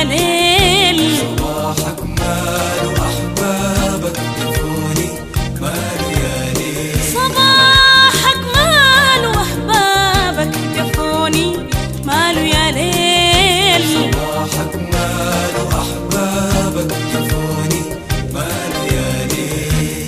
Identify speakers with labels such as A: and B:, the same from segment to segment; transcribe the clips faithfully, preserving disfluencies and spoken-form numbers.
A: يا ليل.
B: صباحك ماله أحبابك جفوني ماله يا ليل.
A: صباحك ماله أحبابك جفوني ماله يا ليل.
B: صباحك ماله أحبابك جفوني ماله يا ليل.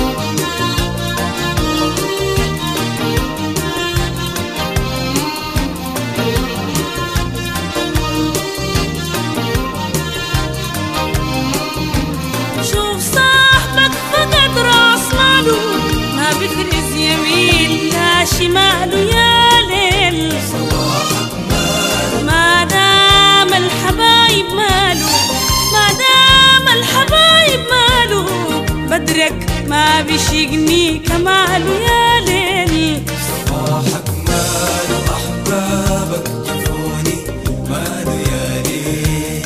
A: شوف صاحبك فقد راس ماله ما بفرز يمين لا شماله يا ليل.
B: صباحك ماله
A: ما دام الحبايب ماله ما دام الحبايب ماله بدرك ما بيشيقني كماله يا ليل.
B: صباحك ماله أحبابك جفوني ماله يا ليل.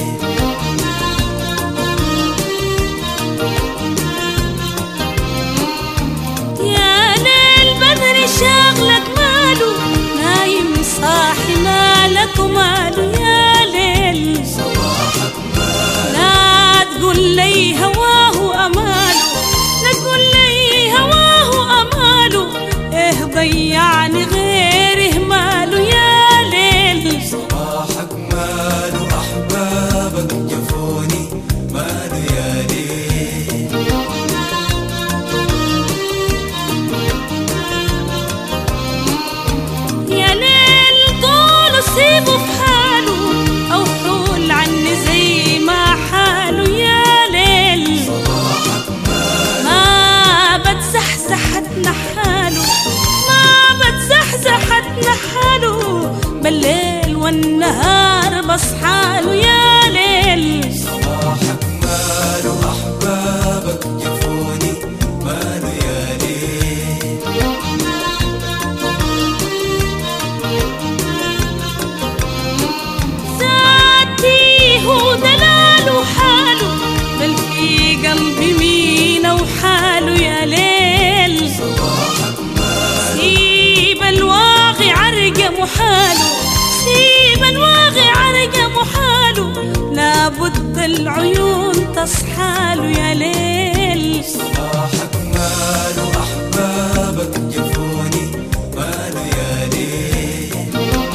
A: يا ليل بدري شاغلك ماله نايم صاحي مالك وماله يا ليل.
B: صباحك ماله
A: لا تقول لي هواه أماله لا تقول لي هواه أماله إيه ضيعني غيره ماله يا ليل.
B: صباحك ماله أحبابك جفوني ماله يا ليل.
A: يا ليل طوله سيبه في حاله أو حول عني زي ما حاله يا ليل.
B: صباحك ماله
A: ما بتزحزحتنا حاله ما بتزحزحتنا حاله بالليل والنهار بصحاله يا ليل.
B: صباحك ماله أحبابك جفوني ماله يا ليل.
A: ذاتي هو دلاله حاله بل في قلبي مين وحاله يا ليل.
B: صباحك ماله
A: سيب الواقع عرقه محاله سيب الواقع عرقه محاله لابد العيون تصحاله يا ليل.
B: صباحك ماله أحبابك جفوني ماله يا ليل.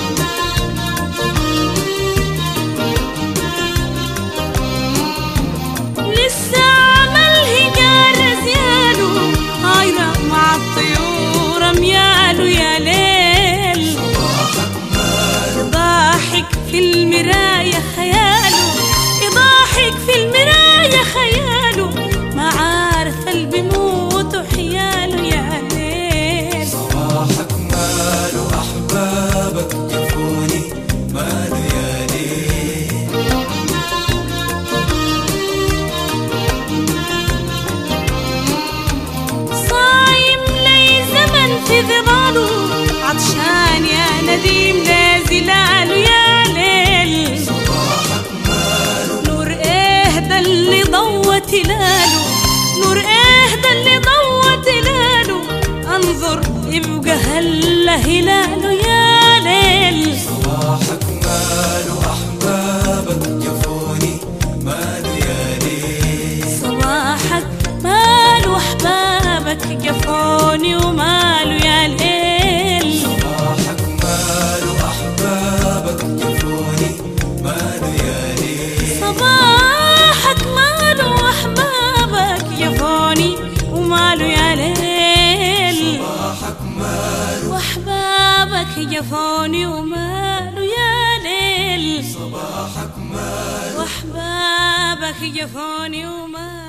A: لسه عمل هجار زياله طايرة مع الطيور مياله يا ليل.
B: صباحك ماله
A: ضاحك في المراية خياله يضاحك في المراية خياله ما عارف اللي بيموت وحياله يا ليل.
B: صباحك ماله أحبابك جفوني ماله يا ليل.
A: صايم لي زمن في ظلاله عطشان يا نديم لازلاله يا ليل.
B: صباحك ماله
A: نور ايه ده اللي ضوى تلاله نور ايه ده اللي ضوى تلاله انظر يبقى هلا هلاله يا ليل.
B: صباحك ماله أحبابك جفوني ماله يا ليل.
A: صباحك ماله أحبابك جفوني وماله يا ليل.
B: صباحك ماله أحبابك جفوني ماله يا ليل.
A: صباحك ماله أحبابك جفوني وماله يا ليل.
B: صباحك ماله
A: وأحبابك جفوني وماله يا ليل.
B: صباحك ماله
A: وأحبابك جفوني وماله